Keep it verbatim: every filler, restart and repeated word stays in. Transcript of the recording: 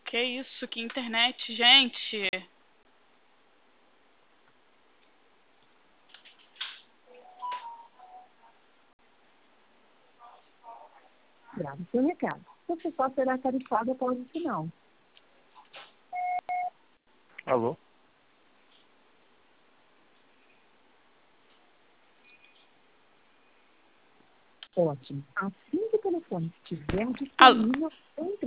Que isso, que internet, gente. Grave seu recado. Você só será tarifado após o sinal. Alô? Ótimo. Assim que o telefone estiver Alô? disponível, entre